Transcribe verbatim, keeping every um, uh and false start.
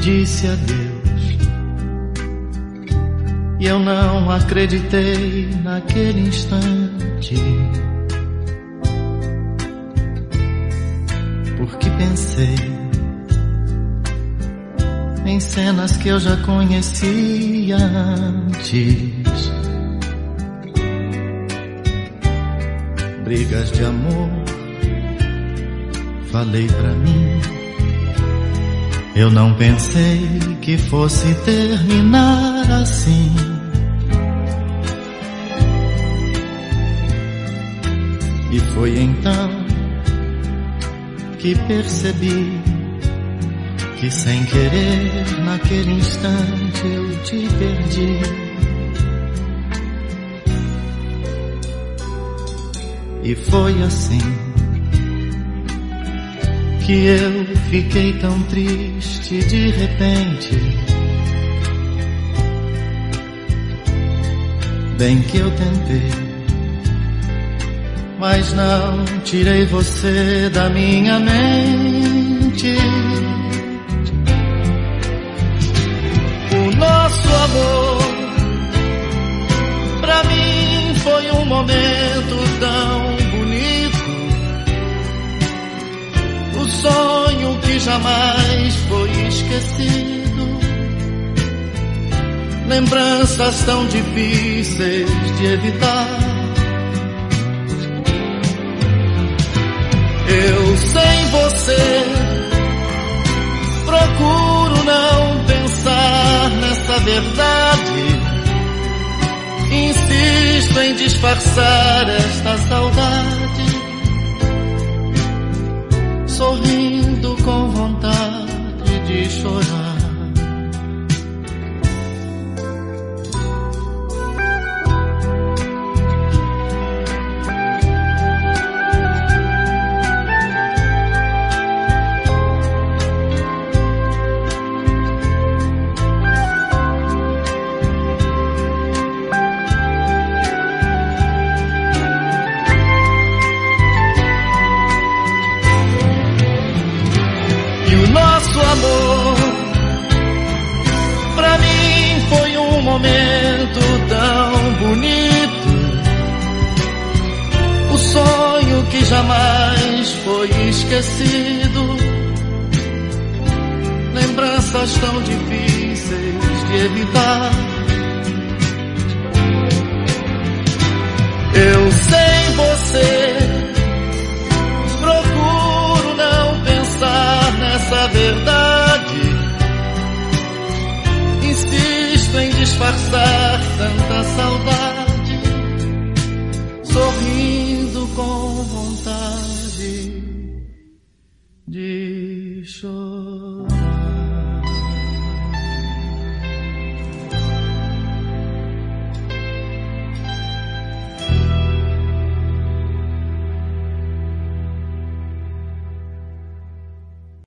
disse adeus, e eu não acreditei naquele instante, porque pensei em cenas que eu já conhecia antes. Brigas de amor, falei pra mim. Eu não pensei que fosse terminar assim. E foi então que percebi que sem querer naquele instante eu te perdi. E foi assim que eu fiquei tão triste de repente. Bem que eu tentei, mas não tirei você da minha mente. O nosso amor, pra mim, foi um momento tão bonito, o sonho que jamais foi esquecido, lembranças tão difíceis de evitar. Eu sem você procuro não pensar nessa verdade, insisto em disfarçar esta saudade, sorrindo com vontade de chorar. Nosso amor, pra mim, foi um momento tão bonito, o sonho que jamais foi esquecido, lembranças tão difíceis de evitar. Eu sem você procuro não pensar nessa verdade, insisto em disfarçar tanta saudade, sorrindo com vontade de chorar.